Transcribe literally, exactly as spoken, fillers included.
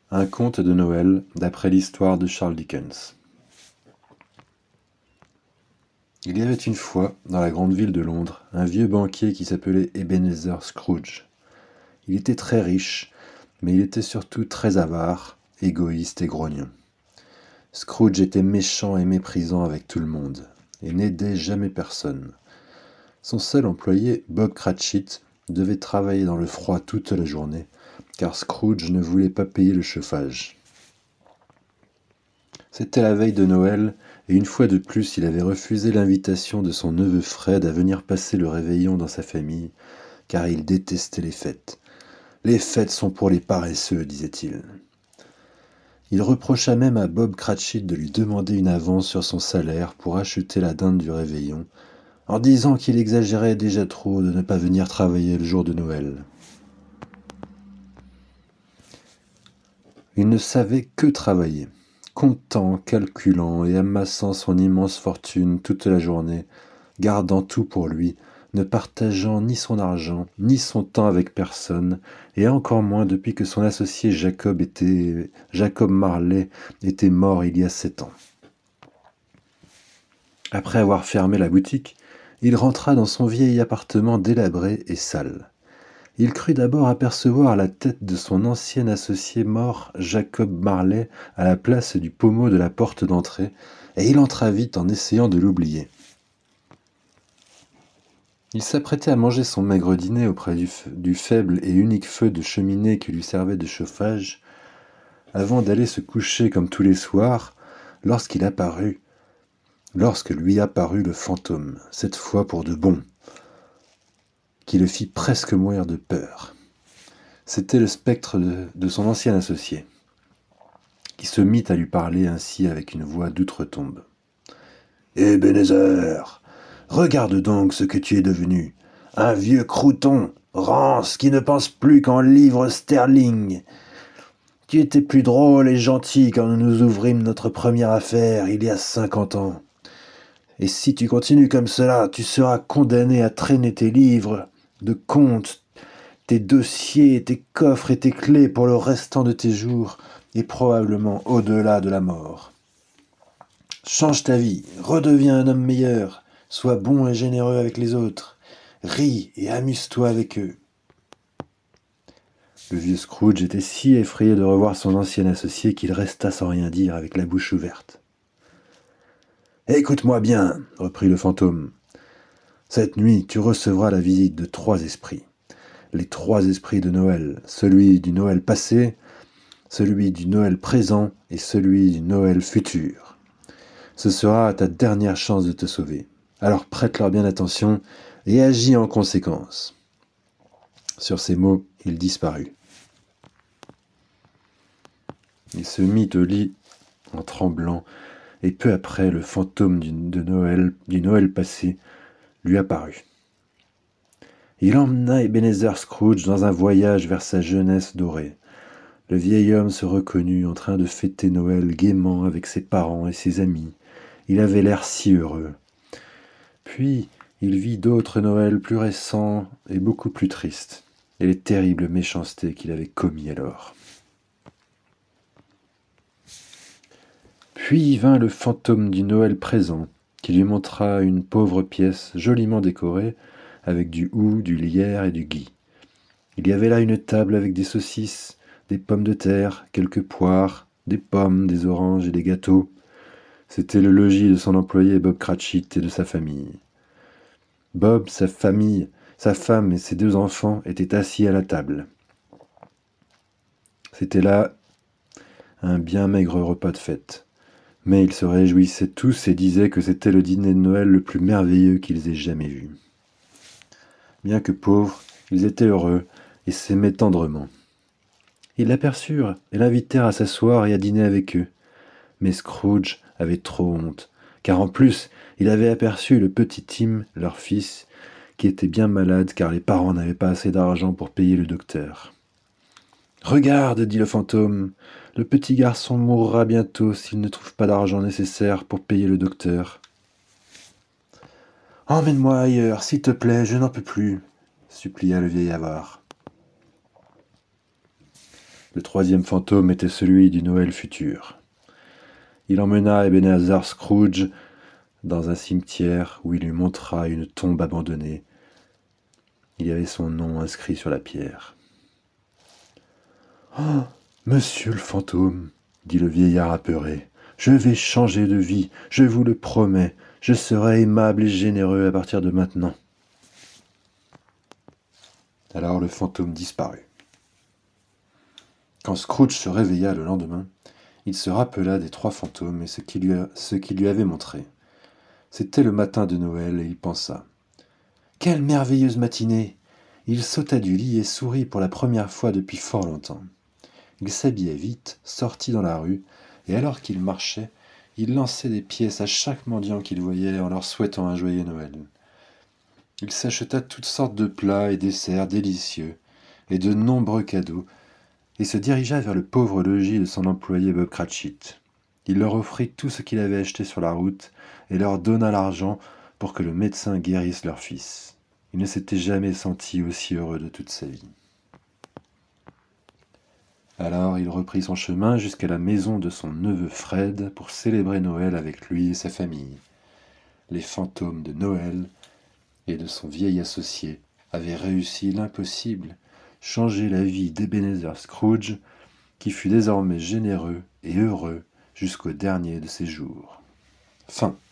Un conte de Noël d'après l'histoire de Charles Dickens. Il y avait une fois, dans la grande ville de Londres, un vieux banquier qui s'appelait Ebenezer Scrooge. Il était très riche, mais il était surtout très avare, égoïste et grognon. Scrooge était méchant et méprisant avec tout le monde, et n'aidait jamais personne. Son seul employé, Bob Cratchit, devait travailler dans le froid toute la journée, car Scrooge ne voulait pas payer le chauffage. C'était la veille de Noël, et une fois de plus il avait refusé l'invitation de son neveu Fred à venir passer le réveillon dans sa famille, car il détestait les fêtes. « Les fêtes sont pour les paresseux », disait-il. Il reprocha même à Bob Cratchit de lui demander une avance sur son salaire pour acheter la dinde du réveillon, en disant qu'il exagérait déjà trop de ne pas venir travailler le jour de Noël. Il ne savait que travailler, comptant, calculant et amassant son immense fortune toute la journée, gardant tout pour lui, ne partageant ni son argent, ni son temps avec personne, et encore moins depuis que son associé Jacob, était, Jacob Marley était mort il y a sept ans. Après avoir fermé la boutique, il rentra dans son vieil appartement délabré et sale. Il crut d'abord apercevoir la tête de son ancien associé mort, Jacob Marley, à la place du pommeau de la porte d'entrée, et il entra vite en essayant de l'oublier. Il s'apprêtait à manger son maigre dîner auprès du, f- du faible et unique feu de cheminée qui lui servait de chauffage, avant d'aller se coucher comme tous les soirs, lorsqu'il apparut, lorsque lui apparut le fantôme, cette fois pour de bon, qui le fit presque mourir de peur. C'était le spectre de, de son ancien associé, qui se mit à lui parler ainsi avec une voix d'outre-tombe. « Ebenezer, regarde donc ce que tu es devenu, un vieux crouton, rance, qui ne pense plus qu'en livres sterling. Tu étais plus drôle et gentil quand nous nous ouvrîmes notre première affaire il y a cinquante ans. Et si tu continues comme cela, tu seras condamné à traîner tes livres de comptes, tes dossiers, tes coffres et tes clés pour le restant de tes jours, et probablement au-delà de la mort. Change ta vie, redeviens un homme meilleur, sois bon et généreux avec les autres, ris et amuse-toi avec eux. » Le vieux Scrooge était si effrayé de revoir son ancien associé qu'il resta sans rien dire, avec la bouche ouverte. « Écoute-moi bien, reprit le fantôme. Cette nuit, tu recevras la visite de trois esprits. Les trois esprits de Noël, celui du Noël passé, celui du Noël présent et celui du Noël futur. Ce sera ta dernière chance de te sauver. Alors prête-leur bien attention et agis en conséquence. » Sur ces mots, il disparut. Il se mit au lit en tremblant, et peu après, le fantôme du, de Noël, du Noël passé lui apparut. Il emmena Ebenezer Scrooge dans un voyage vers sa jeunesse dorée. Le vieil homme se reconnut en train de fêter Noël gaiement avec ses parents et ses amis. Il avait l'air si heureux. Puis, il vit d'autres Noëls plus récents et beaucoup plus tristes, et les terribles méchancetés qu'il avait commis alors. Puis vint le fantôme du Noël présent, qui lui montra une pauvre pièce joliment décorée, avec du houx, du lierre et du gui. Il y avait là une table avec des saucisses, des pommes de terre, quelques poires, des pommes, des oranges et des gâteaux. C'était le logis de son employé Bob Cratchit et de sa famille. Bob, sa famille, sa femme et ses deux enfants étaient assis à la table. C'était là un bien maigre repas de fête. Mais ils se réjouissaient tous et disaient que c'était le dîner de Noël le plus merveilleux qu'ils aient jamais vu. Bien que pauvres, ils étaient heureux et s'aimaient tendrement. Ils l'aperçurent et l'invitèrent à s'asseoir et à dîner avec eux. Mais Scrooge avait trop honte, car en plus, il avait aperçu le petit Tim, leur fils, qui était bien malade car les parents n'avaient pas assez d'argent pour payer le docteur. « Regarde, dit le fantôme, le petit garçon mourra bientôt s'il ne trouve pas d'argent nécessaire pour payer le docteur. »« Emmène-moi ailleurs, s'il te plaît, je n'en peux plus, » supplia le vieil avare. Le troisième fantôme était celui du Noël futur. Il emmena Ebenezer Scrooge dans un cimetière où il lui montra une tombe abandonnée. Il y avait son nom inscrit sur la pierre. « Oh, monsieur le fantôme, dit le vieillard apeuré, je vais changer de vie, je vous le promets, je serai aimable et généreux à partir de maintenant. » Alors le fantôme disparut. Quand Scrooge se réveilla le lendemain, il se rappela des trois fantômes et ce qu'ils lui, ce qu'ils lui avaient montré. C'était le matin de Noël et il pensa « Quelle merveilleuse matinée !» Il sauta du lit et sourit pour la première fois depuis fort longtemps. Il s'habilla vite, sortit dans la rue, et alors qu'il marchait, il lançait des pièces à chaque mendiant qu'il voyait en leur souhaitant un joyeux Noël. Il s'acheta toutes sortes de plats et desserts délicieux, et de nombreux cadeaux, et se dirigea vers le pauvre logis de son employé Bob Cratchit. Il leur offrit tout ce qu'il avait acheté sur la route, et leur donna l'argent pour que le médecin guérisse leur fils. Il ne s'était jamais senti aussi heureux de toute sa vie. Alors il reprit son chemin jusqu'à la maison de son neveu Fred pour célébrer Noël avec lui et sa famille. Les fantômes de Noël et de son vieil associé avaient réussi l'impossible, changer la vie d'Ebenezer Scrooge, qui fut désormais généreux et heureux jusqu'au dernier de ses jours. Fin.